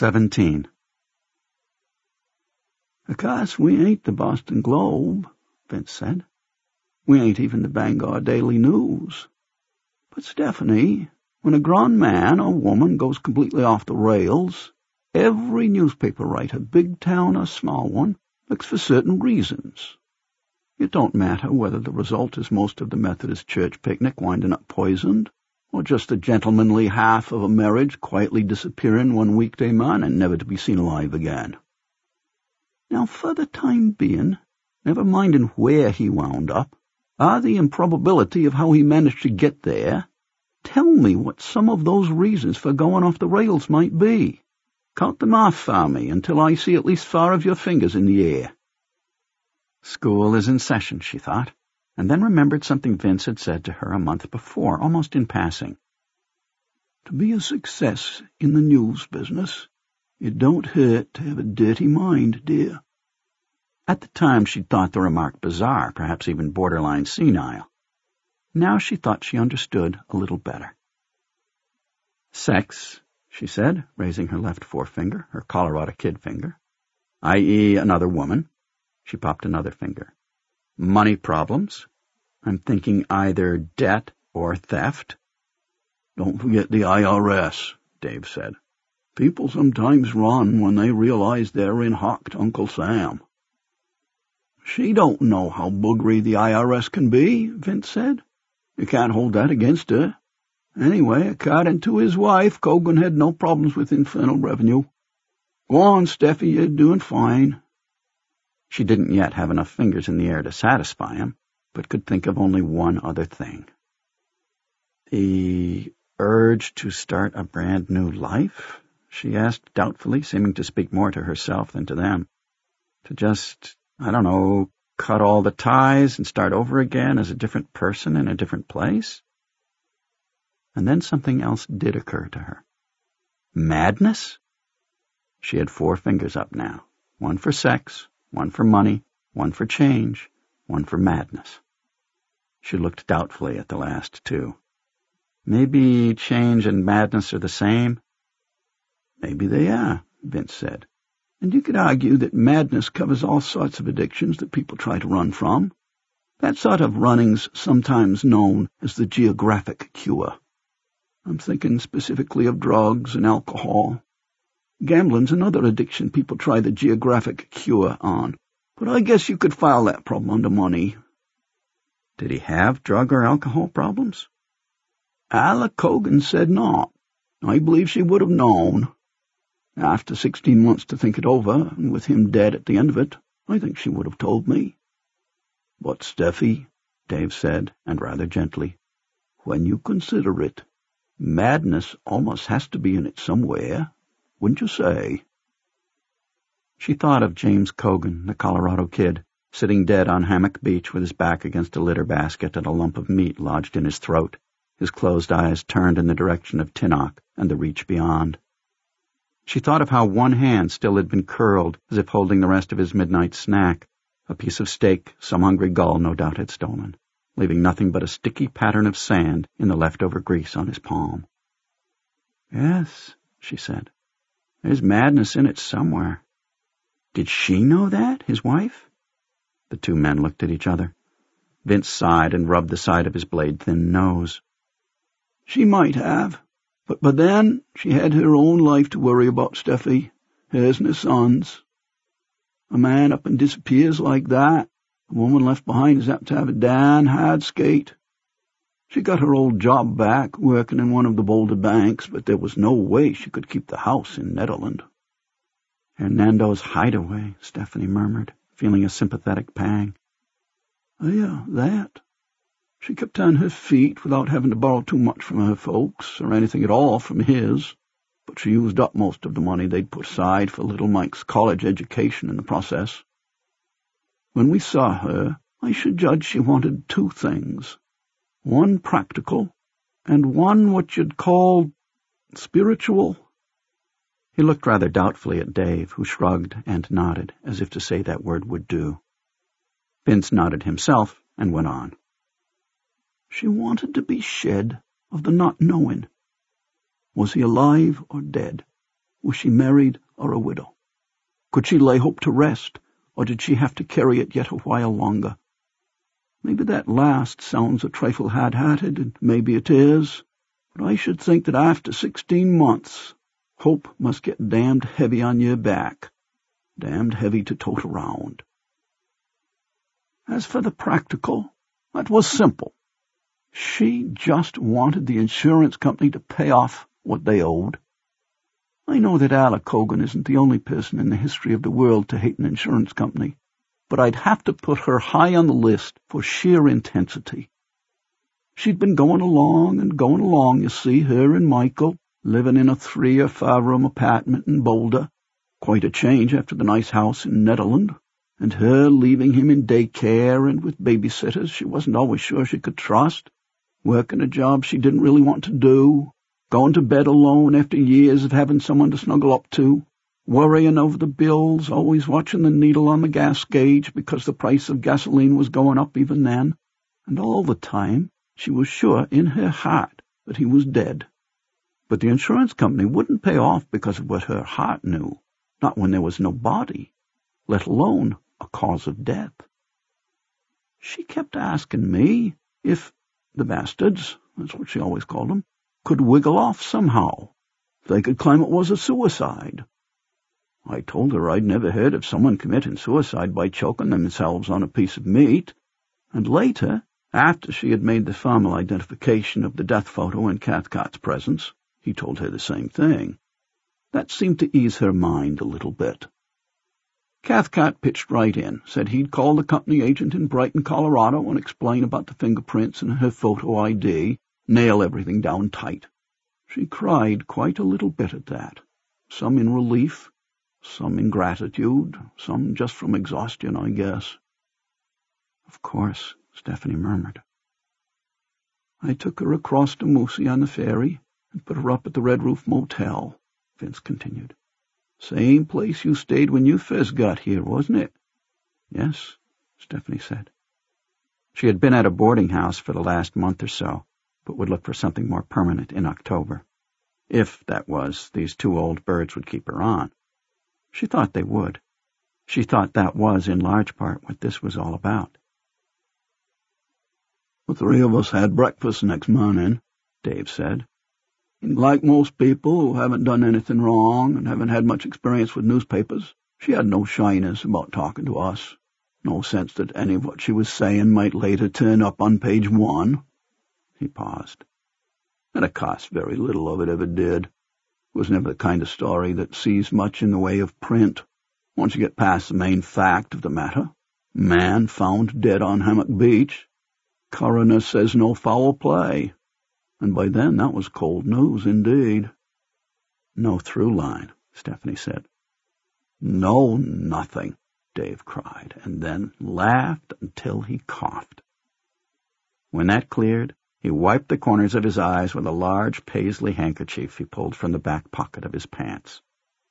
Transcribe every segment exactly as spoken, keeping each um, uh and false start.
Seventeen. Of course, we ain't the Boston Globe, Vince said. We ain't even the Bangor Daily News. But, Stephanie, when a grown man or woman goes completely off the rails, every newspaper writer, big town or small one, looks for certain reasons. It don't matter whether the result is most of the Methodist church picnic winding up poisoned, or just the gentlemanly half of a marriage quietly disappearing one weekday morning, never to be seen alive again. Now, for the time being, never minding where he wound up, or the improbability of how he managed to get there, tell me what some of those reasons for going off the rails might be. Count them off for me until I see at least four of your fingers in the air. School is in session, she thought, and then remembered something Vince had said to her a month before, almost in passing. To be a success in the news business, it don't hurt to have a dirty mind, dear. At the time she'd thought the remark bizarre, perhaps even borderline senile. Now she thought she understood a little better. Sex, she said, raising her left forefinger, her Colorado Kid finger, that is another woman. She popped another finger. Money problems. I'm thinking either debt or theft. Don't forget the I R S, Dave said. People sometimes run when they realize they're in hock to Uncle Sam. She don't know how boogery the I R S can be, Vince said. You can't hold that against her. Anyway, according to his wife, Cogan had no problems with Infernal Revenue. Go on, Steffi, you're doing fine. She didn't yet have enough fingers in the air to satisfy him, but could think of only one other thing. The urge to start a brand new life? She asked doubtfully, seeming to speak more to herself than to them. To just, I don't know, cut all the ties and start over again as a different person in a different place? And then something else did occur to her. Madness? She had four fingers up now, one for sex, one for money, one for change, one for madness. She looked doubtfully at the last two. Maybe change and madness are the same? Maybe they are, Vince said. And you could argue that madness covers all sorts of addictions that people try to run from. That sort of running's sometimes known as the geographic cure. I'm thinking specifically of drugs and alcohol. Gambling's another addiction people try the geographic cure on, but I guess you could file that problem under money. Did he have drug or alcohol problems? Alla Cogan said not. I believe she would have known. After sixteen months to think it over, and with him dead at the end of it, I think she would have told me. But, Steffi, Dave said, and rather gently, when you consider it, madness almost has to be in it somewhere, wouldn't you say? She thought of James Cogan, the Colorado Kid, sitting dead on Hammock Beach with his back against a litter basket and a lump of meat lodged in his throat, his closed eyes turned in the direction of Tinnock and the reach beyond. She thought of how one hand still had been curled, as if holding the rest of his midnight snack, a piece of steak some hungry gull no doubt had stolen, leaving nothing but a sticky pattern of sand in the leftover grease on his palm. Yes, she said, there's madness in it somewhere. Did she know that, his wife? The two men looked at each other. Vince sighed and rubbed the side of his blade-thin nose. She might have. But by then, she had her own life to worry about, Steffi, hers and her son's. A man up and disappears like that, a woman left behind is apt to have a darn hard skate. She got her old job back, working in one of the Boulder banks, but there was no way she could keep the house in Netherland. Hernando's hideaway, Stephanie murmured, feeling a sympathetic pang. Oh, yeah, that. She kept on her feet without having to borrow too much from her folks, or anything at all from his, but she used up most of the money they'd put aside for little Mike's college education in the process. When we saw her, I should judge she wanted two things, one practical, and one what you'd call spiritual. He looked rather doubtfully at Dave, who shrugged and nodded, as if to say that word would do. Vince nodded himself and went on. She wanted to be shed of the not knowing. Was he alive or dead? Was she married or a widow? Could she lay hope to rest, or did she have to carry it yet a while longer? Maybe that last sounds a trifle hard-hearted, and maybe it is, but I should think that after sixteen months, hope must get damned heavy on your back, damned heavy to tote around. As for the practical, that was simple. She just wanted the insurance company to pay off what they owed. I know that Alec Cogan isn't the only person in the history of the world to hate an insurance company, but I'd have to put her high on the list for sheer intensity. She'd been going along and going along, you see, her and Michael, living in a three- or five-room apartment in Boulder, quite a change after the nice house in Netherland, and her leaving him in daycare and with babysitters she wasn't always sure she could trust, working a job she didn't really want to do, going to bed alone after years of having someone to snuggle up to, worrying over the bills, always watching the needle on the gas gauge because the price of gasoline was going up even then, and all the time she was sure in her heart that he was dead. But the insurance company wouldn't pay off because of what her heart knew, not when there was no body, let alone a cause of death. She kept asking me if the bastards, that's what she always called them, could wiggle off somehow, if they could claim it was a suicide. I told her I'd never heard of someone committing suicide by choking themselves on a piece of meat, and later, after she had made the formal identification of the death photo in Cathcart's presence, he told her the same thing. That seemed to ease her mind a little bit. Cathcart pitched right in, said he'd call the company agent in Brighton, Colorado, and explain about the fingerprints and her photo I D, nail everything down tight. She cried quite a little bit at that, some in relief, some in gratitude, some just from exhaustion, I guess. Of course, Stephanie murmured. I took her across to Moosey on the ferry and put her up at the Red Roof Motel, Vince continued. Same place you stayed when you first got here, wasn't it? Yes, Stephanie said. She had been at a boarding house for the last month or so, but would look for something more permanent in October. If, that was, these two old birds would keep her on. She thought they would. She thought that was, in large part, what this was all about. The three of us had breakfast next morning, Dave said. And like most people who haven't done anything wrong and haven't had much experience with newspapers, she had no shyness about talking to us, no sense that any of what she was saying might later turn up on page one. He paused. And of course very little of it ever did. It was never the kind of story that sees much in the way of print. Once you get past the main fact of the matter, man found dead on Hammock Beach, coroner says no foul play. And by then that was cold news indeed. No through line, Stephanie said. No nothing, Dave cried, and then laughed until he coughed. When that cleared, he wiped the corners of his eyes with a large paisley handkerchief he pulled from the back pocket of his pants.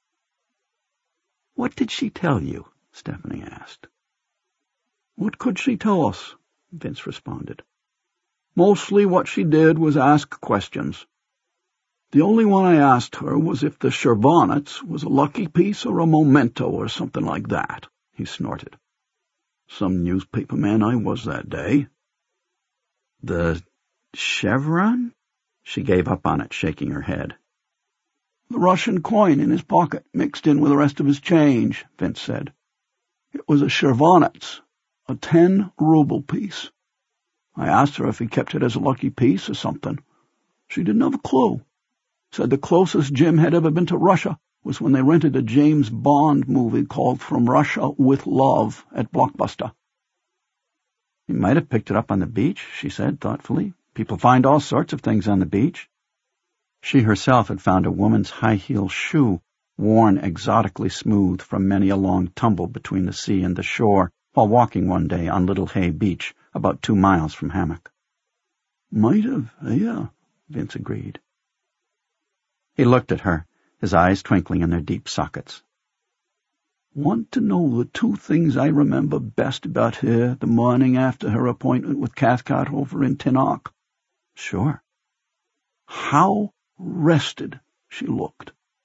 What did she tell you? Stephanie asked. What could she tell us? Vince responded. Mostly what she did was ask questions. The only one I asked her was if the Chervonets was a lucky piece or a memento or something like that, he snorted. Some newspaper man I was that day. The chevron? She gave up on it, shaking her head. The Russian coin in his pocket, mixed in with the rest of his change, Vince said. It was a Chervonets, a ten-ruble piece. I asked her if he kept it as a lucky piece or something. She didn't have a clue. Said the closest Jim had ever been to Russia was when they rented a James Bond movie called From Russia with Love at Blockbuster. He might have picked it up on the beach, she said thoughtfully. People find all sorts of things on the beach. She herself had found a woman's high-heel shoe, worn exotically smooth from many a long tumble between the sea and the shore, while walking one day on Little Hay Beach, about two miles from Hammock. Might have, yeah, Vince agreed. He looked at her, his eyes twinkling in their deep sockets. Want to know the two things I remember best about her the morning after her appointment with Cathcart over in Tinnock? Sure. How rested she looked.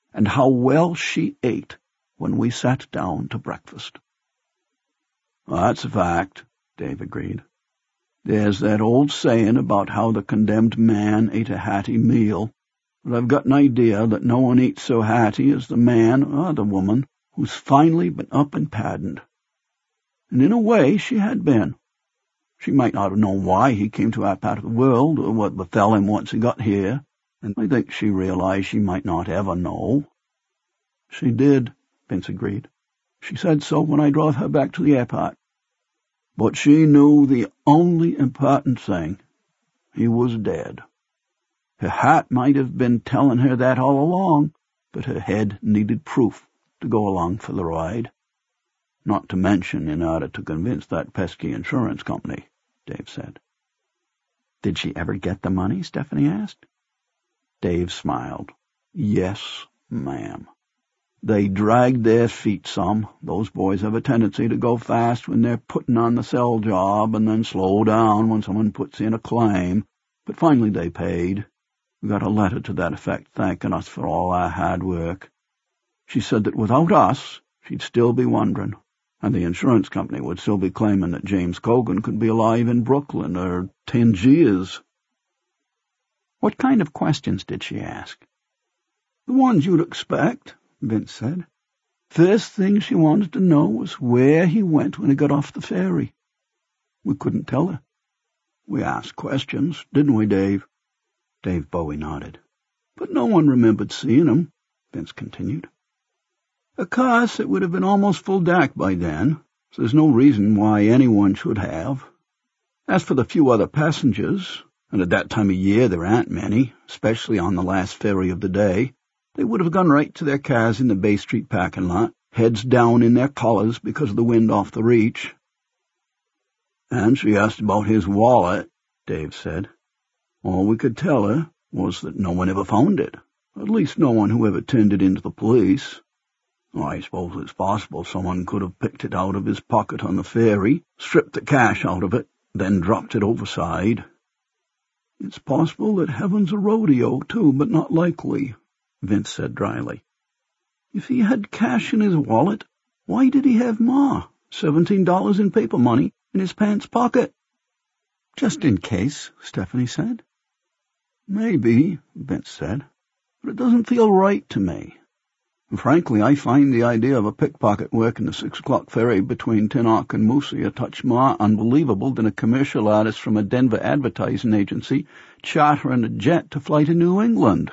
and how well she ate when we sat down to breakfast." "That's a fact," Dave agreed. "There's that old saying about how the condemned man ate a hearty meal, but I've got an idea that no one eats so hearty as the man or the woman who's finally been up and pardoned." And in a way she had been. She might not have known why he came to our part of the world, or what befell him once he got here, and I think she realized she might not ever know. "She did," Vince agreed. "She said so when I drove her back to the airport. But she knew the only important thing. He was dead. Her heart might have been telling her that all along, but her head needed proof to go along for the ride. Not to mention in order to convince that pesky insurance company," Dave said. "Did she ever get the money?" Stephanie asked. Dave smiled. "Yes, ma'am. They dragged their feet some. Those boys have a tendency to go fast when they're putting on the sell job and then slow down when someone puts in a claim. But finally they paid. We got a letter to that effect thanking us for all our hard work. She said that without us, she'd still be wondering, and the insurance company would still be claiming that James Cogan could be alive in Brooklyn or Tangiers." "What kind of questions did she ask?" "The ones you'd expect," Vince said. "First thing she wanted to know was where he went when he got off the ferry. We couldn't tell her. We asked questions, didn't we, Dave?" Dave Bowie nodded. "But no one remembered seeing him," Vince continued. "Of course, it would have been almost full dark by then, so there's no reason why anyone should have. As for the few other passengers, and at that time of year there aren't many, especially on the last ferry of the day, they would have gone right to their cars in the Bay Street parking lot, heads down in their collars because of the wind off the reach." "And she asked about his wallet," Dave said. "All we could tell her was that no one ever found it, at least no one who ever turned it in to the police. I suppose it's possible someone could have picked it out of his pocket on the ferry, stripped the cash out of it, then dropped it overside. It's possible that heaven's a rodeo, too, but not likely," Vince said dryly. "If he had cash in his wallet, why did he have more, seventeen dollars in paper money, in his pants pocket?" "Just in case," Stephanie said. "Maybe," Vince said, "but it doesn't feel right to me. And frankly, I find the idea of a pickpocket working the six o'clock ferry between Tinnock and Moosey a touch more unbelievable than a commercial artist from a Denver advertising agency chartering a jet to fly to New England."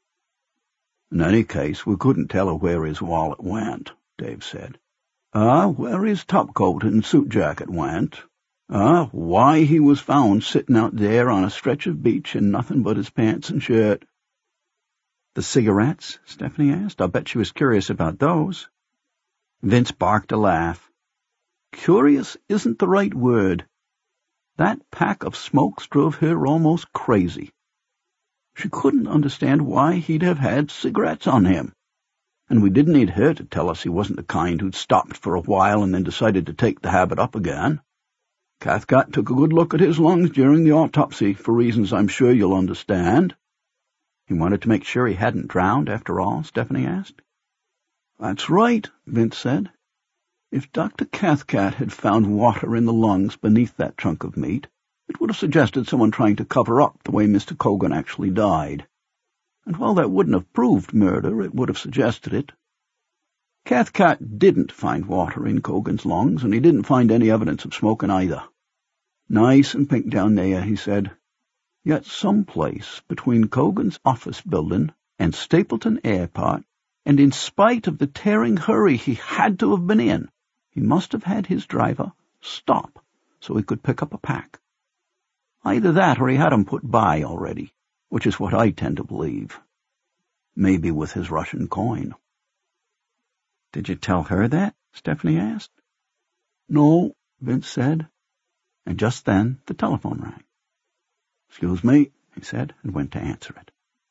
"In any case, we couldn't tell her where his wallet went," Dave said. "Or where his topcoat and suit jacket went. Or why he was found sitting out there on a stretch of beach in nothing but his pants and shirt." "The cigarettes?" Stephanie asked. "I'll bet she was curious about those." Vince barked a laugh. "Curious isn't the right word. That pack of smokes drove her almost crazy. She couldn't understand why he'd have had cigarettes on him. And we didn't need her to tell us he wasn't the kind who'd stopped for a while and then decided to take the habit up again. Cathcart took a good look at his lungs during the autopsy, for reasons I'm sure you'll understand." "He wanted to make sure he hadn't drowned, after all?" Stephanie asked. "That's right," Vince said. "If Doctor Cathcart had found water in the lungs beneath that chunk of meat, it would have suggested someone trying to cover up the way Mister Cogan actually died. And while that wouldn't have proved murder, it would have suggested it. Cathcart didn't find water in Cogan's lungs, and he didn't find any evidence of smoking either. Nice and pink down there, he said. Yet someplace between Cogan's office building and Stapleton Airport, and in spite of the tearing hurry he had to have been in, he must have had his driver stop so he could pick up a pack. Either that or he had him put by already, which is what I tend to believe. Maybe with his Russian coin." "Did you tell her that?" Stephanie asked. "No," Vince said. And just then the telephone rang. "Excuse me," he said, and went to answer it.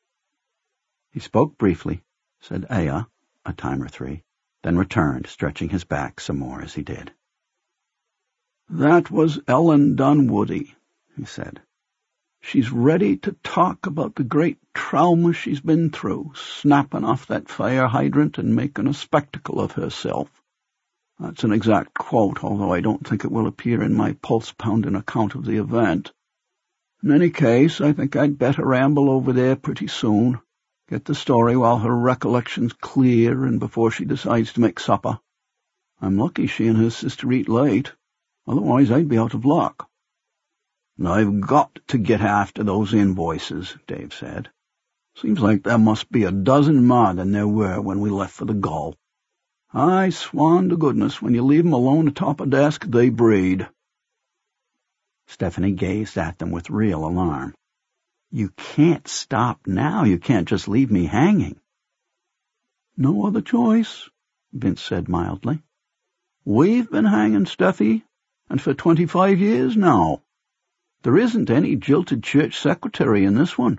He spoke briefly, said "Aya" a time or three, then returned, stretching his back some more as he did. "That was Ellen Dunwoody," he said. She's ready to talk about the great trauma she's been through, snapping off that fire hydrant and making a spectacle of herself. That's an exact quote, although I don't think it will appear in my pulse-pounding account of the event. In any case, I think I'd better ramble over there pretty soon, get the story while her recollection's clear and before she decides to make supper. I'm lucky she and her sister eat late, otherwise I'd be out of luck. I've got to get after those invoices, Dave said. Seems like there must be a dozen more than there were when we left for the Gull. I swan to goodness, when you leave 'em alone atop a desk, they breed. Stephanie gazed at them with real alarm. You can't stop now. You can't just leave me hanging. No other choice, Vince said mildly. We've been hanging, Steffi, and for twenty-five years now. There isn't any jilted church secretary in this one.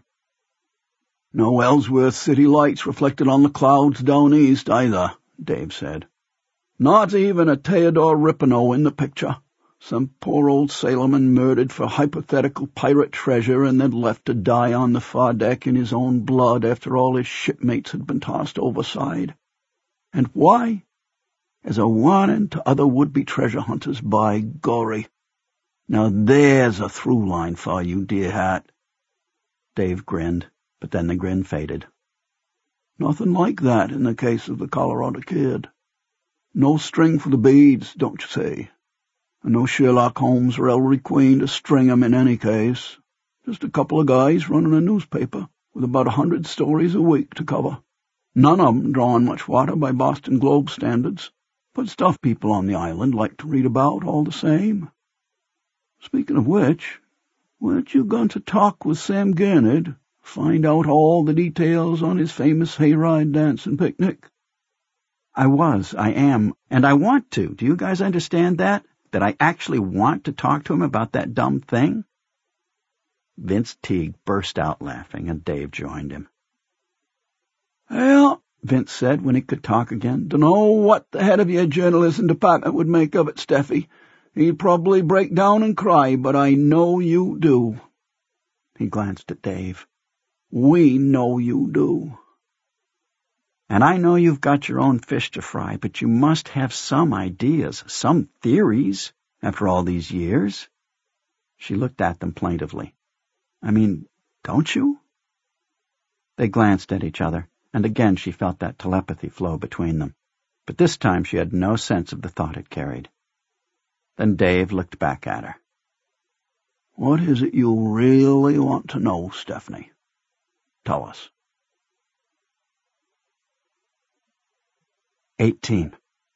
No Ellsworth city lights reflected on the clouds down east either, Dave said. Not even a Theodore Rippino in the picture. Some poor old sailorman murdered for hypothetical pirate treasure and then left to die on the far deck in his own blood after all his shipmates had been tossed overside. And why? As a warning to other would-be treasure hunters, by gory. Now there's a through line for you, dear heart. Dave grinned, but then the grin faded. Nothing like that in the case of the Colorado Kid. No string for the beads, don't you say? And no Sherlock Holmes or Ellery Queen to string 'em in any case. Just a couple of guys running a newspaper with about a hundred stories a week to cover. None of 'em drawing much water by Boston Globe standards, but stuff people on the island like to read about all the same. Speaking of which, weren't you going to talk with Sam Gernard, find out all the details on his famous hayride dance and picnic? I was, I am, and I want to. Do you guys understand that? That I actually want to talk to him about that dumb thing? Vince Teague burst out laughing, and Dave joined him. Well, Vince said when he could talk again, dunno what the head of your journalism department would make of it, Steffi. He'd probably break down and cry, but I know you do. He glanced at Dave. We know you do. And I know you've got your own fish to fry, but you must have some ideas, some theories, after all these years. She looked at them plaintively. I mean, don't you? They glanced at each other, and again she felt that telepathy flow between them. But this time she had no sense of the thought it carried. Then Dave looked back at her. What is it you really want to know, Stephanie? Tell us. Eighteen.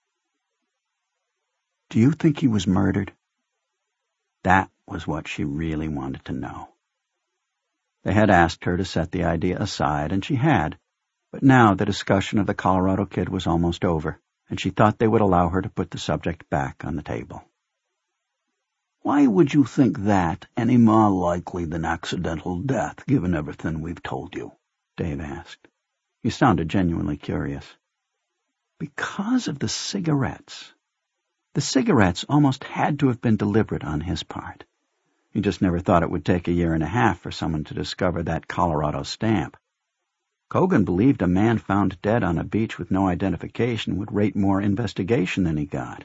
Do you think he was murdered? That was what she really wanted to know. They had asked her to set the idea aside, and she had, but now the discussion of the Colorado Kid was almost over, and she thought they would allow her to put the subject back on the table. Why would you think that any more likely than accidental death, given everything we've told you? Dave asked. He sounded genuinely curious. Because of the cigarettes. The cigarettes almost had to have been deliberate on his part. He just never thought it would take a year and a half for someone to discover that Colorado stamp. Cogan believed a man found dead on a beach with no identification would rate more investigation than he got.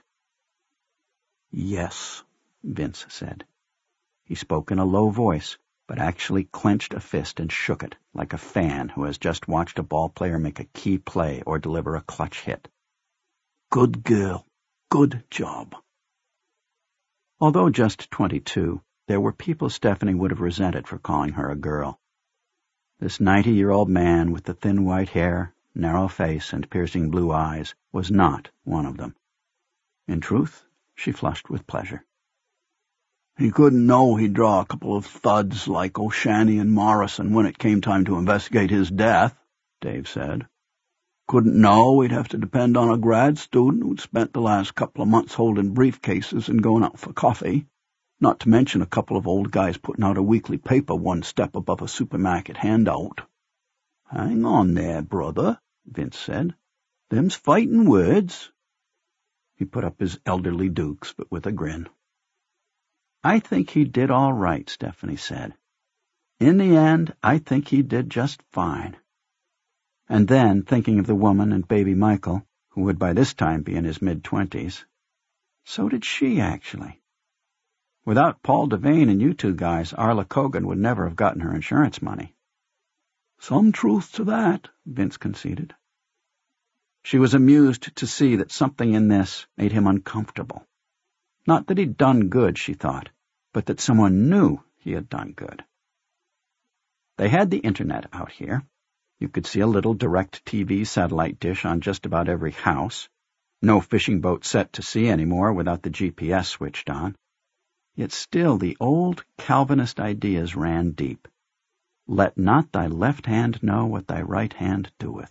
Yes, Vince said. He spoke in a low voice, but actually clenched a fist and shook it, like a fan who has just watched a ball player make a key play or deliver a clutch hit. Good girl. Good job. Although just twenty-two, there were people Stephanie would have resented for calling her a girl. This ninety-year-old man with the thin white hair, narrow face, and piercing blue eyes was not one of them. In truth, she flushed with pleasure. He couldn't know he'd draw a couple of thuds like O'Shanney and Morrison when it came time to investigate his death, Dave said. Couldn't know he'd have to depend on a grad student who'd spent the last couple of months holding briefcases and going out for coffee, not to mention a couple of old guys putting out a weekly paper one step above a supermarket handout. Hang on there, brother, Vince said. Them's fighting words. He put up his elderly dukes, but with a grin. I think he did all right, Stephanie said. In the end, I think he did just fine. And then, thinking of the woman and baby Michael, who would by this time be in his mid-twenties, so did she, actually. Without Paul Devane and you two guys, Arla Kogan would never have gotten her insurance money. Some truth to that, Vince conceded. She was amused to see that something in this made him uncomfortable. Not that he'd done good, she thought, but that someone knew he had done good. They had the internet out here. You could see a little direct T V satellite dish on just about every house. No fishing boat set to sea anymore without the G P S switched on. Yet still the old Calvinist ideas ran deep. Let not thy left hand know what thy right hand doeth.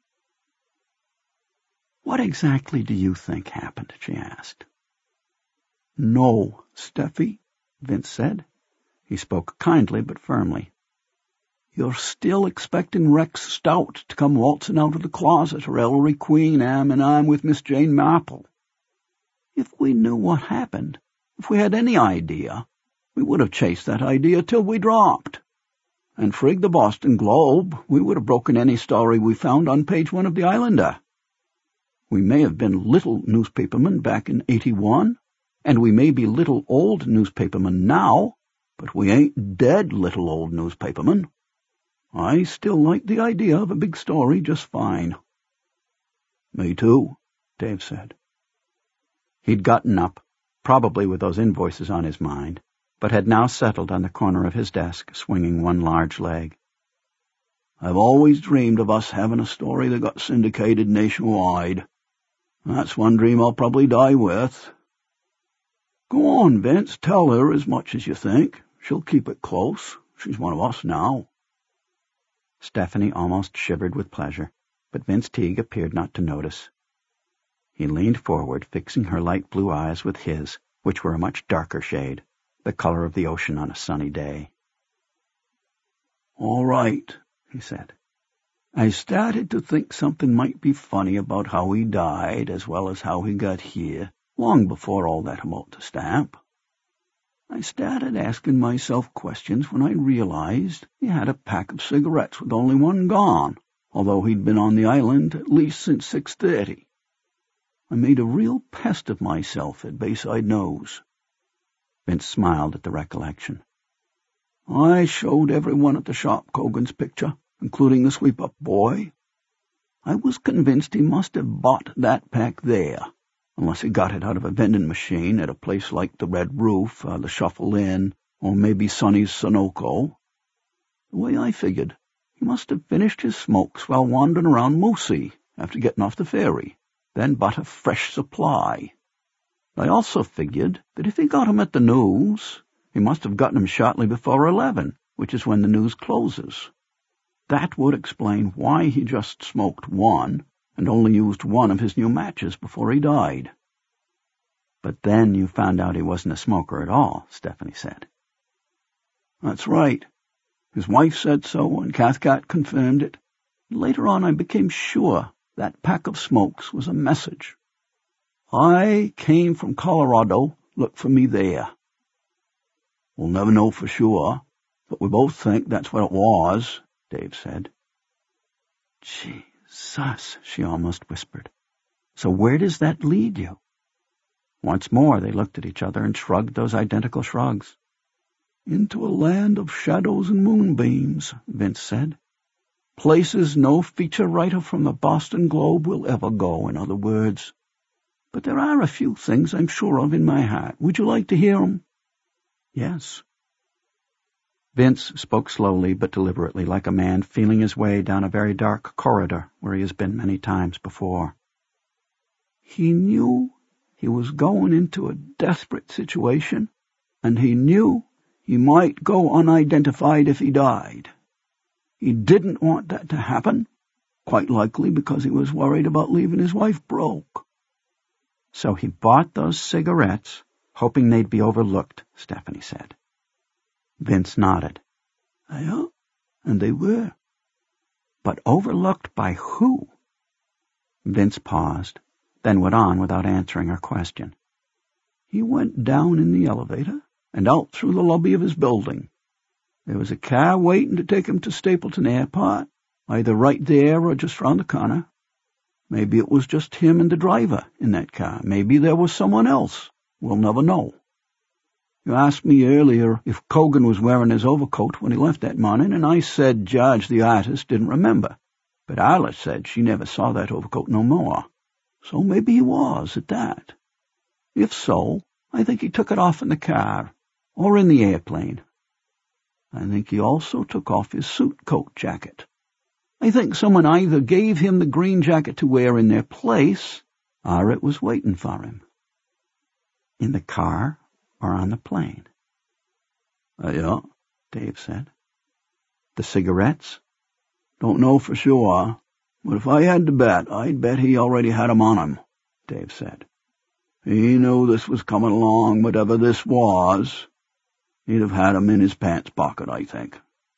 What exactly do you think happened? She asked. No, Steffi, Vince said. He spoke kindly but firmly. You're still expecting Rex Stout to come waltzing out of the closet, or Ellery Queen am, and I'm with Miss Jane Marple. If we knew what happened, if we had any idea, we would have chased that idea till we dropped. And frig the Boston Globe, we would have broken any story we found on page one of the Islander. We may have been little newspapermen back in eighty-one, and we may be little old newspapermen now, but we ain't dead little old newspapermen. I still like the idea of a big story just fine. Me too, Dave said. He'd gotten up, probably with those invoices on his mind, but had now settled on the corner of his desk, swinging one large leg. I've always dreamed of us having a story that got syndicated nationwide. That's one dream I'll probably die with. Go on, Vince, tell her as much as you think. She'll keep it close. She's one of us now. Stephanie almost shivered with pleasure, but Vince Teague appeared not to notice. He leaned forward, fixing her light blue eyes with his, which were a much darker shade, the color of the ocean on a sunny day. All right, he said. I started to think something might be funny about how he died, as well as how he got here, long before all that about the stamp. I started asking myself questions when I realized he had a pack of cigarettes with only one gone, although he'd been on the island at least since six thirty. I made a real pest of myself at Bayside Nose. Vince smiled at the recollection. I showed everyone at the shop Kogan's picture, including the sweep-up boy. I was convinced he must have bought that pack there, unless he got it out of a vending machine at a place like the Red Roof, uh, the Shuffle Inn, or maybe Sonny's Sunoco. The way I figured, he must have finished his smokes while wandering around Moosey after getting off the ferry, then bought a fresh supply. I also figured that if he got 'em at the News, he must have gotten 'em shortly before eleven, which is when the News closes. That would explain why he just smoked one, and only used one of his new matches before he died. But then you found out he wasn't a smoker at all, Stephanie said. That's right. His wife said so, and Cathcart confirmed it. Later on I became sure that pack of smokes was a message. I came from Colorado, look for me there. We'll never know for sure, but we both think that's what it was, Dave said. Jesus, she almost whispered. So where does that lead you? Once more they looked at each other and shrugged those identical shrugs. Into a land of shadows and moonbeams, Vince said. Places no feature writer from the Boston Globe will ever go, in other words. But there are a few things I'm sure of in my heart. Would you like to hear 'em? Yes. Vince spoke slowly but deliberately, like a man feeling his way down a very dark corridor where he has been many times before. He knew he was going into a desperate situation, and he knew he might go unidentified if he died. He didn't want that to happen, quite likely because he was worried about leaving his wife broke. So he bought those cigarettes, hoping they'd be overlooked, Stephanie said. Vince nodded. Yeah, and they were. But overlooked by who? Vince paused, then went on without answering her question. He went down in the elevator and out through the lobby of his building. There was a car waiting to take him to Stapleton Airport, either right there or just round the corner. Maybe it was just him and the driver in that car. Maybe there was someone else. We'll never know. You asked me earlier if Cogan was wearing his overcoat when he left that morning, and I said George, the artist, didn't remember. But Arla said she never saw that overcoat no more. So maybe he was, at that. If so, I think he took it off in the car, or in the airplane. I think he also took off his suit coat jacket. I think someone either gave him the green jacket to wear in their place, or it was waiting for him. In the car or on the plane? Uh, yeah, Dave said. The cigarettes? Don't know for sure, but if I had to bet, I'd bet he already had 'em on him, Dave said. He knew this was coming along, whatever this was. He'd have had 'em in his pants pocket, I think.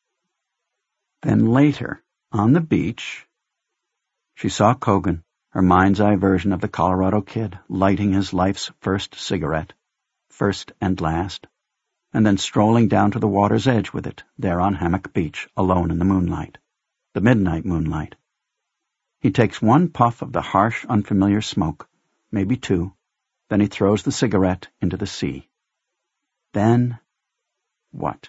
Then later, on the beach, she saw Cogan, her mind's eye version of the Colorado Kid, lighting his life's first cigarette, first and last, and then strolling down to the water's edge with it, there on Hammock Beach, alone in the moonlight, the midnight moonlight. He takes one puff of the harsh, unfamiliar smoke, maybe two, then he throws the cigarette into the sea. Then, what?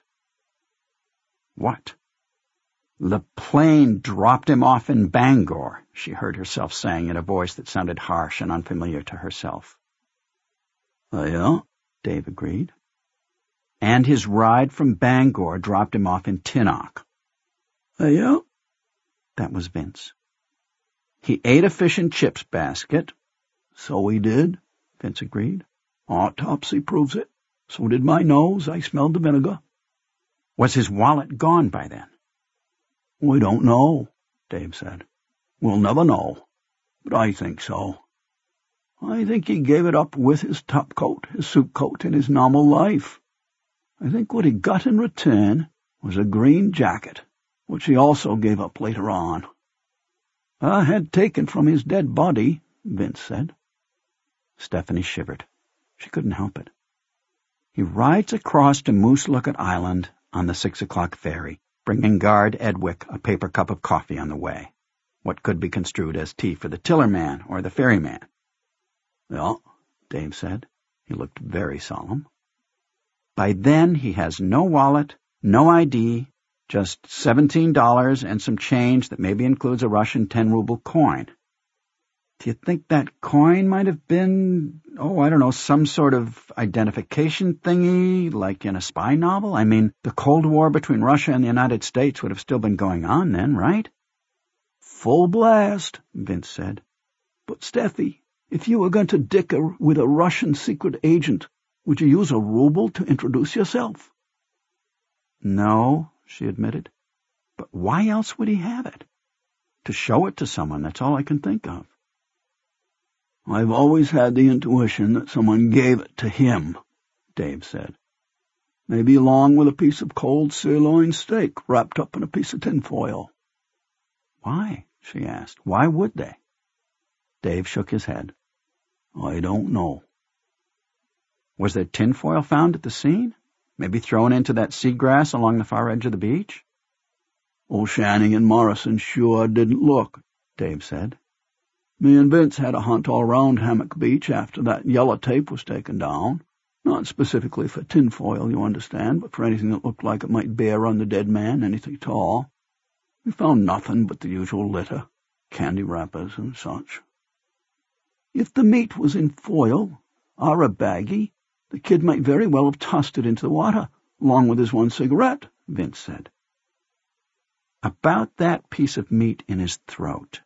What? The plane dropped him off in Bangor, she heard herself saying in a voice that sounded harsh and unfamiliar to herself. Oh, yeah, Dave agreed. And his ride from Bangor dropped him off in Tinnock. Oh, yeah? That was Vince. He ate a fish and chips basket. So he did, Vince agreed. Autopsy proves it. So did my nose. I smelled the vinegar. Was his wallet gone by then? We don't know, Dave said. We'll never know, but I think so. I think he gave it up with his top coat, his suit coat, and his normal life. I think what he got in return was a green jacket, which he also gave up later on. I had taken from his dead body, Vince said. Stephanie shivered. She couldn't help it. He rides across to Mooselookit Island on the six o'clock ferry, bringing guard Edwick a paper cup of coffee on the way, what could be construed as tea for the tillerman or the ferryman. Well, Dave said. He looked very solemn. By then he has no wallet, no I D, just seventeen dollars and some change that maybe includes a Russian ten-ruble coin. Do you think that coin might have been, oh, I don't know, some sort of identification thingy, like in a spy novel? I mean, the Cold War between Russia and the United States would have still been going on then, right? Full blast, Vince said. But, Steffi, if you were going to dicker with a Russian secret agent, would you use a ruble to introduce yourself? No, she admitted. But why else would he have it? To show it to someone, that's all I can think of. I've always had the intuition that someone gave it to him, Dave said. Maybe along with a piece of cold sirloin steak wrapped up in a piece of tinfoil. Why? She asked. Why would they? Dave shook his head. I don't know. Was there tinfoil found at the scene? Maybe thrown into that seagrass along the far edge of the beach? O'Shanning and Morrison sure didn't look, Dave said. Me and Vince had a hunt all around Hammock Beach after that yellow tape was taken down. Not specifically for tinfoil, you understand, but for anything that looked like it might bear on the dead man, anything at all. We found nothing but the usual litter, candy wrappers and such. If the meat was in foil, or a baggie, the kid might very well have tossed it into the water, along with his one cigarette, Vince said. About that piece of meat in his throat.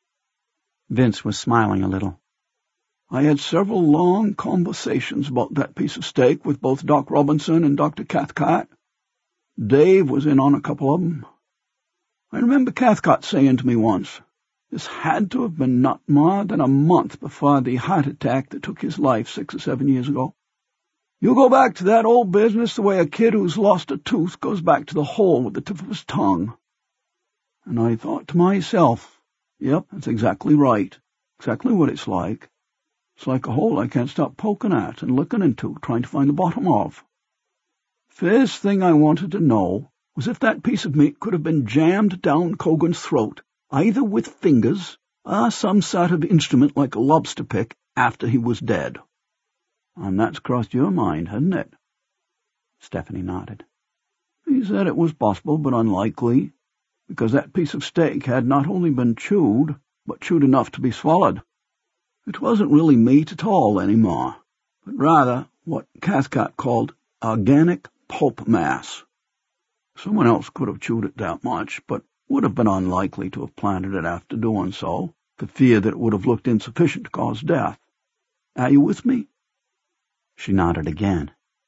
Vince was smiling a little. I had several long conversations about that piece of steak with both Doc Robinson and Doctor Cathcart. Dave was in on a couple of them. I remember Cathcart saying to me once, this had to have been not more than a month before the heart attack that took his life six or seven years ago. You go back to that old business the way a kid who's lost a tooth goes back to the hole with the tip of his tongue. And I thought to myself, yep, that's exactly right. Exactly what it's like. It's like a hole I can't stop poking at and looking into, trying to find the bottom of. First thing I wanted to know was if that piece of meat could have been jammed down Cogan's throat, either with fingers or some sort of instrument like a lobster pick after he was dead. And that's crossed your mind, hasn't it? Stephanie nodded. He said it was possible, but unlikely, because that piece of steak had not only been chewed, but chewed enough to be swallowed. It wasn't really meat at all anymore, but rather what Cathcart called organic pulp mass. Someone else could have chewed it that much, but would have been unlikely to have planted it after doing so, for fear that it would have looked insufficient to cause death. Are you with me? She nodded again.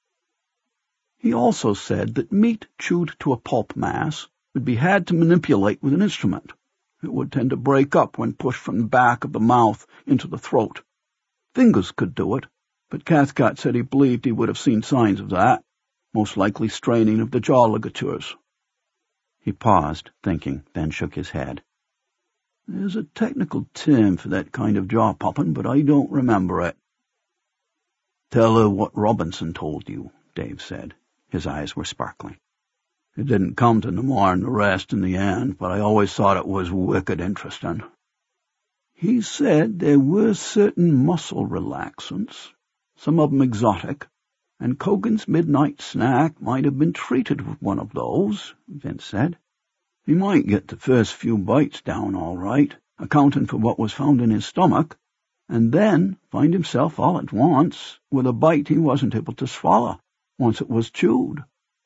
He also said that meat chewed to a pulp mass would be hard to manipulate with an instrument. It would tend to break up when pushed from the back of the mouth into the throat. Fingers could do it, but Cathcart said he believed he would have seen signs of that, most likely straining of the jaw ligatures. He paused, thinking, then shook his head. There's a technical term for that kind of jaw popping, but I don't remember it. Tell her what Robinson told you, Dave said. His eyes were sparkling. It didn't come to no more than the rest in the end, but I always thought it was wicked interesting. He said there were certain muscle relaxants, some of them exotic, and Cogan's midnight snack might have been treated with one of those, Vince said. He might get the first few bites down all right, accounting for what was found in his stomach, and then find himself all at once with a bite he wasn't able to swallow once it was chewed.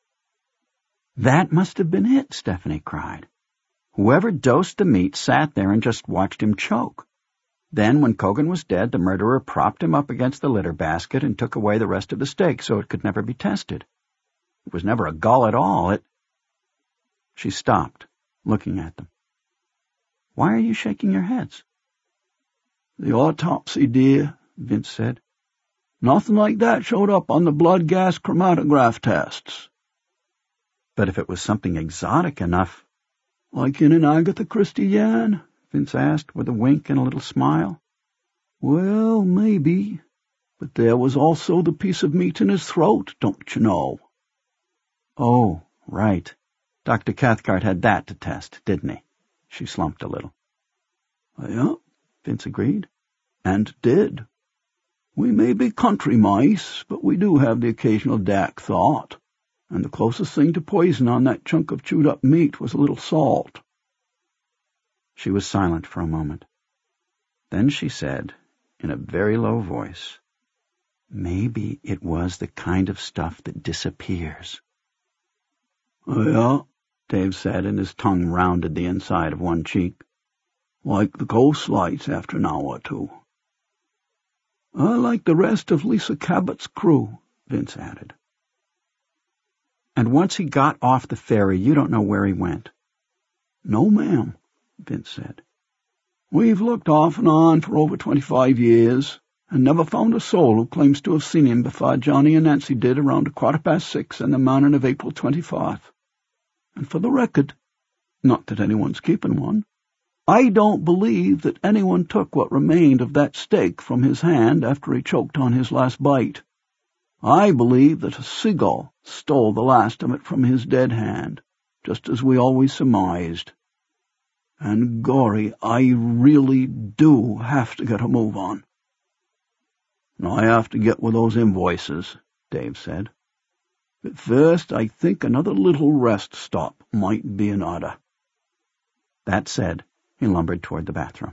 That must have been it, Stephanie cried. Whoever dosed the meat sat there and just watched him choke. Then, when Cogan was dead, the murderer propped him up against the litter basket and took away the rest of the steak so it could never be tested. It was never a gull at all. It... She stopped, looking at them. Why are you shaking your heads? The autopsy, dear, Vince said. Nothing like that showed up on the blood gas chromatograph tests. But if it was something exotic enough... Like in an Agatha Christie yarn? Vince asked, with a wink and a little smile. Well, maybe. But there was also the piece of meat in his throat, don't you know? Oh, right. Doctor Cathcart had that to test, didn't he? She slumped a little. Yeah, Vince agreed. And did. We may be country mice, but we do have the occasional dark thought. And the closest thing to poison on that chunk of chewed-up meat was a little salt. She was silent for a moment. Then she said, in a very low voice, maybe it was the kind of stuff that disappears. Oh, yeah, Dave said, and his tongue rounded the inside of one cheek. Like the ghost lights after an hour or two. I like the rest of Lisa Cabot's crew, Vince added. And once he got off the ferry, you don't know where he went? No, ma'am, Vince said. We've looked off and on for over twenty-five years, and never found a soul who claims to have seen him before Johnny and Nancy did around a quarter past six in the morning of April twenty-fourth. And for the record, not that anyone's keeping one, I don't believe that anyone took what remained of that steak from his hand after he choked on his last bite. I believe that a seagull stole the last of it from his dead hand, just as we always surmised. And, Gory, I really do have to get a move on. I have to get with those invoices, Dave said. But first, I think another little rest stop might be in order. That said, he lumbered toward the bathroom.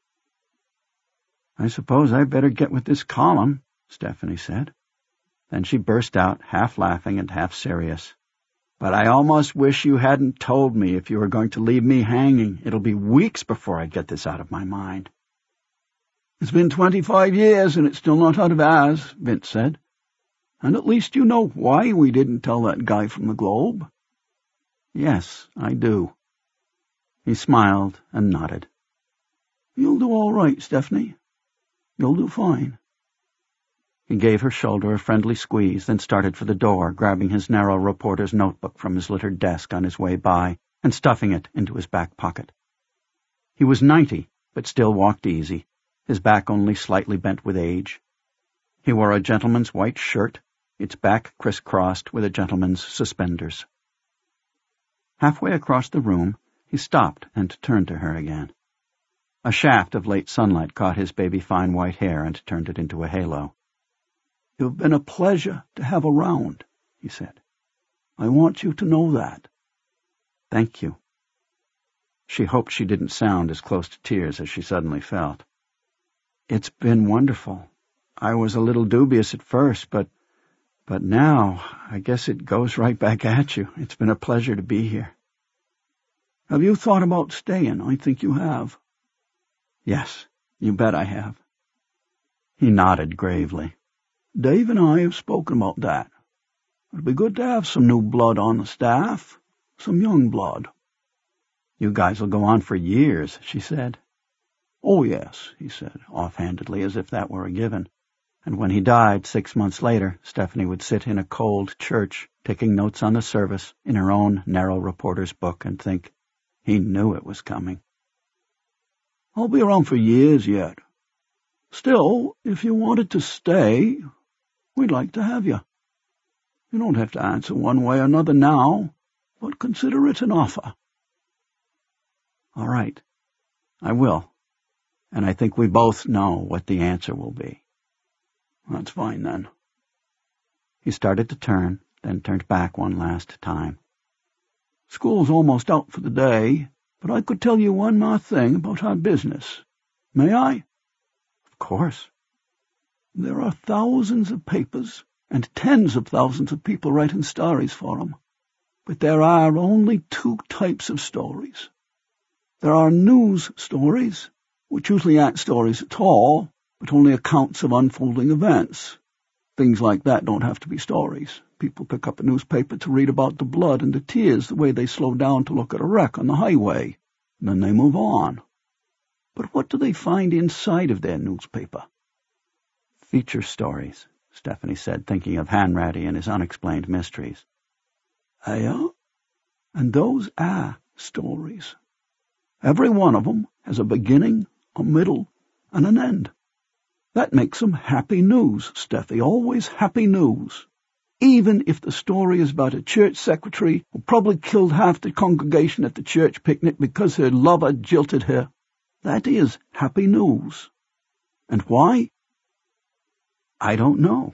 I suppose I'd better get with this column, Stephanie said. Then she burst out, half laughing and half serious. But I almost wish you hadn't told me if you were going to leave me hanging. It'll be weeks before I get this out of my mind. It's been twenty-five years and it's still not out of ours, Vince said. And at least you know why we didn't tell that guy from the Globe. Yes, I do. He smiled and nodded. You'll do all right, Stephanie. You'll do fine. He gave her shoulder a friendly squeeze, then started for the door, grabbing his narrow reporter's notebook from his littered desk on his way by and stuffing it into his back pocket. He was ninety, but still walked easy, his back only slightly bent with age. He wore a gentleman's white shirt, its back crisscrossed with a gentleman's suspenders. Halfway across the room, he stopped and turned to her again. A shaft of late sunlight caught his baby fine white hair and turned it into a halo. "You've been a pleasure to have around," he said. "I want you to know that." "Thank you." She hoped she didn't sound as close to tears as she suddenly felt. "It's been wonderful. I was a little dubious at first, but but now I guess it goes right back at you. It's been a pleasure to be here." "Have you thought about staying? I think you have." "Yes, you bet I have." He nodded gravely. "Dave and I have spoken about that. It'd be good to have some new blood on the staff, some young blood." "You guys will go on for years," she said. "Oh, yes," he said, offhandedly, as if that were a given. And when he died, six months later, Stephanie would sit in a cold church, taking notes on the service in her own narrow reporter's book, and think, he knew it was coming. "I'll be around for years yet. Still, if you wanted to stay, we'd like to have you. You don't have to answer one way or another now, but consider it an offer." "All right, I will. And I think we both know what the answer will be." "That's fine, then." He started to turn, then turned back one last time. "School's almost out for the day, but I could tell you one more thing about our business. May I?" "Of course." "There are thousands of papers and tens of thousands of people writing stories for them, but there are only two types of stories. There are news stories, which usually aren't stories at all, but only accounts of unfolding events. Things like that don't have to be stories. People pick up a newspaper to read about the blood and the tears the way they slow down to look at a wreck on the highway, and then they move on. But what do they find inside of their newspaper?" "Feature stories," Stephanie said, thinking of Hanratty and his unexplained mysteries. "Yeah? And those are stories. Every one of them has a beginning, a middle, and an end. That makes them happy news, Steffi, always happy news. Even if the story is about a church secretary who probably killed half the congregation at the church picnic because her lover jilted her, that is happy news. And why? I don't know."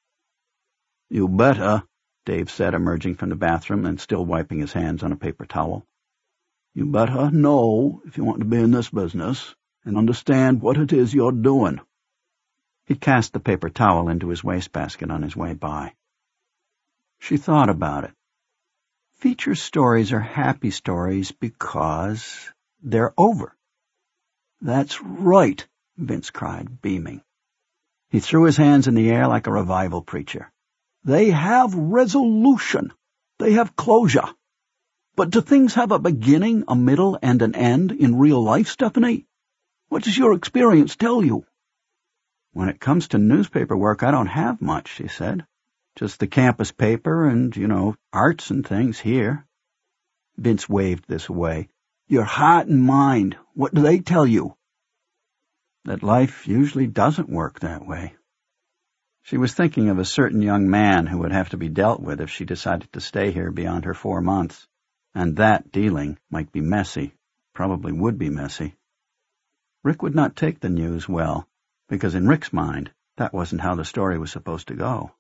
"You better," Dave said, emerging from the bathroom and still wiping his hands on a paper towel. "You better know if you want to be in this business and understand what it is you're doing." He cast the paper towel into his wastebasket on his way by. She thought about it. Feature stories are happy stories because they're over. "That's right," Vince cried, beaming. He threw his hands in the air like a revival preacher. "They have resolution. They have closure. But do things have a beginning, a middle, and an end in real life, Stephanie? What does your experience tell you?" "When it comes to newspaper work, I don't have much," she said. "Just the campus paper and, you know, arts and things here." Vince waved this away. "Your heart and mind, what do they tell you?" "That life usually doesn't work that way." She was thinking of a certain young man who would have to be dealt with if she decided to stay here beyond her four months, and that dealing might be messy, probably would be messy. Rick would not take the news well, because in Rick's mind, that wasn't how the story was supposed to go.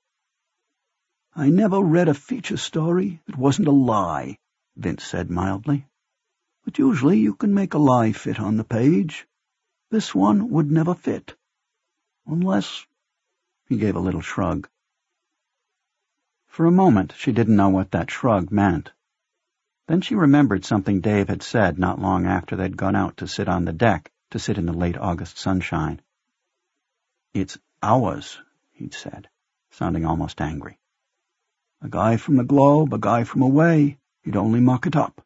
"I never read a feature story that wasn't a lie," Vince said mildly. "But usually you can make a lie fit on the page. This one would never fit. Unless—" He gave a little shrug. For a moment, she didn't know what that shrug meant. Then she remembered something Dave had said not long after they'd gone out to sit on the deck, to sit in the late August sunshine. "It's ours," he'd said, sounding almost angry. "A guy from the Globe, a guy from away. He'd only muck it up."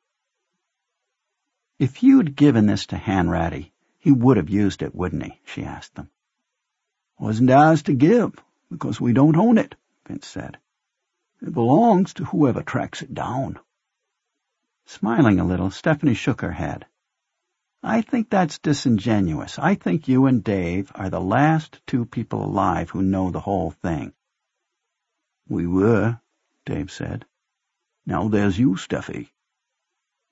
"If you'd given this to Hanratty, he would have used it, wouldn't he?" she asked them. "Wasn't ours to give, because we don't own it," Vince said. "It belongs to whoever tracks it down." Smiling a little, Stephanie shook her head. "I think that's disingenuous. I think you and Dave are the last two people alive who know the whole thing." "We were," Dave said. "Now there's you, Steffi."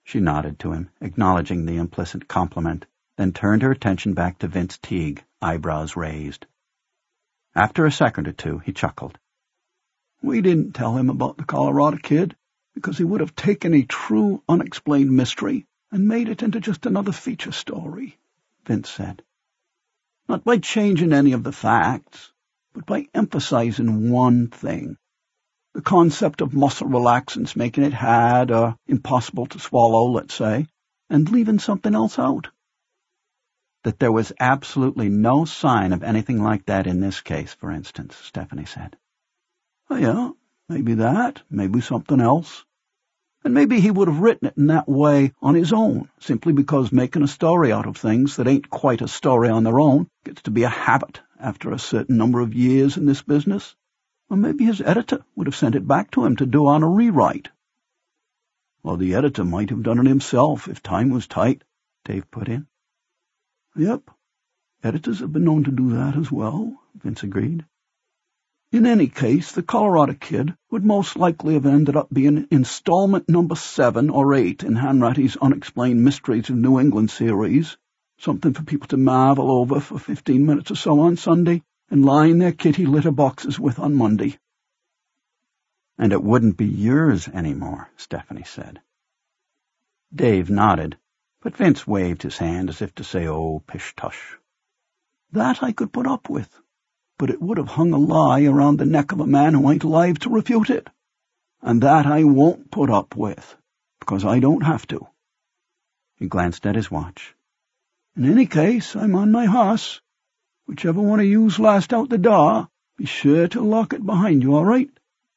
She nodded to him, acknowledging the implicit compliment, then turned her attention back to Vince Teague, eyebrows raised. After a second or two, he chuckled. We didn't tell him about the Colorado Kid, because he would have taken a true, unexplained mystery and made it into just another feature story, Vince said. Not by changing any of the facts, but by emphasizing one thing. The concept of muscle relaxants making it hard or impossible to swallow, let's say, and leaving something else out. That there was absolutely no sign of anything like that in this case, for instance, Stephanie said. Oh, yeah, maybe that, maybe something else. And maybe he would have written it in that way on his own, simply because making a story out of things that ain't quite a story on their own gets to be a habit after a certain number of years in this business. Or maybe his editor would have sent it back to him to do on a rewrite. Or the editor might have done it himself if time was tight, Dave put in. Yep, editors have been known to do that as well, Vince agreed. In any case, the Colorado Kid would most likely have ended up being installment number seven or eight in Hanratty's Unexplained Mysteries of New England series, something for people to marvel over for fifteen minutes or so on Sunday and line their kitty litter boxes with on Monday. And it wouldn't be yours anymore, Stephanie said. Dave nodded, but Vince waved his hand as if to say, oh, pish-tush. That I could put up with, but it would have hung a lie around the neck of a man who ain't alive to refute it. And that I won't put up with, because I don't have to. He glanced at his watch. In any case, I'm on my horse. Whichever one of you's last out the door, be sure to lock it behind you, all right?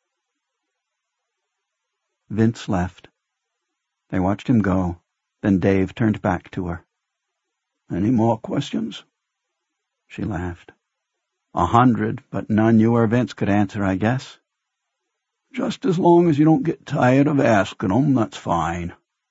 Vince left. They watched him go. Then Dave turned back to her. Any more questions? She laughed. A hundred, but none you or Vince could answer, I guess. Just as long as you don't get tired of asking 'em, that's fine.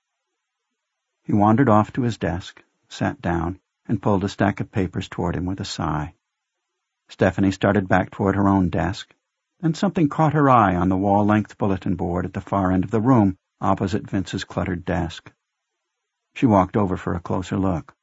He wandered off to his desk, sat down, and pulled a stack of papers toward him with a sigh. Stephanie started back toward her own desk, and something caught her eye on the wall-length bulletin board at the far end of the room, opposite Vince's cluttered desk. She walked over for a closer look.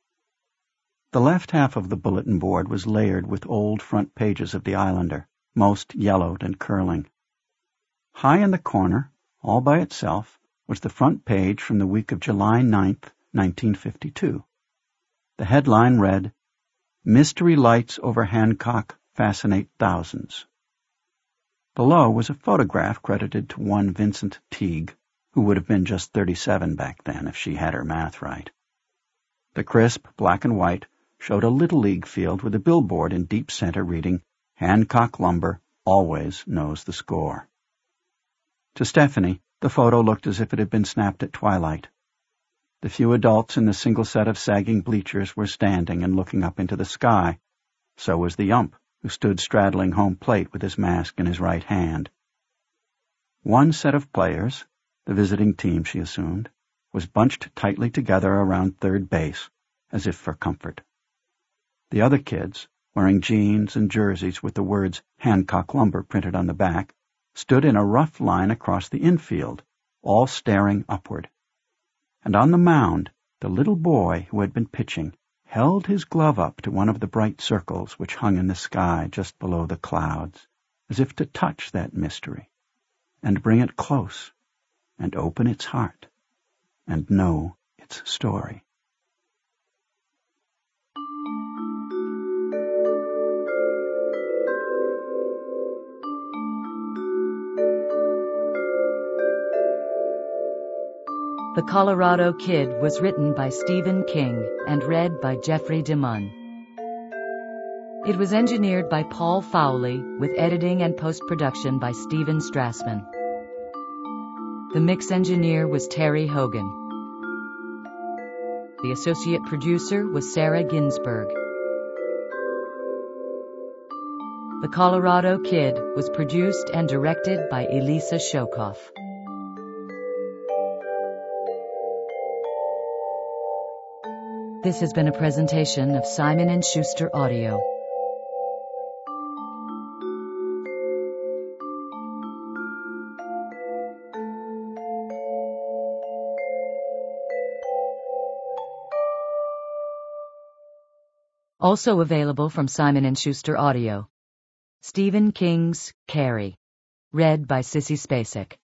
The left half of the bulletin board was layered with old front pages of the Islander, most yellowed and curling. High in the corner, all by itself, was the front page from the week of July ninth, nineteen fifty-two. The headline read, Mystery Lights Over Hancock Fascinate Thousands. Below was a photograph credited to one Vincent Teague, who would have been just thirty-seven back then if she had her math right. The crisp black and white showed a Little League field with a billboard in deep center reading, Hancock Lumber always knows the score. To Stephanie, the photo looked as if it had been snapped at twilight. The few adults in the single set of sagging bleachers were standing and looking up into the sky. So was the ump, who stood straddling home plate with his mask in his right hand. One set of players, the visiting team she assumed, was bunched tightly together around third base, as if for comfort. The other kids, wearing jeans and jerseys with the words Hancock Lumber printed on the back, stood in a rough line across the infield, all staring upward. And on the mound, the little boy who had been pitching held his glove up to one of the bright circles which hung in the sky just below the clouds, as if to touch that mystery, and bring it close, and open its heart, and know its story. The Colorado Kid was written by Stephen King and read by Jeffrey DeMunn. It was engineered by Paul Fowley, with editing and post-production by Stephen Strassman. The mix engineer was Terry Hogan. The associate producer was Sarah Ginsberg. The Colorado Kid was produced and directed by Elisa Shokoff. This has been a presentation of Simon and Schuster Audio. Also available from Simon and Schuster Audio. Stephen King's Carrie. Read by Sissy Spacek.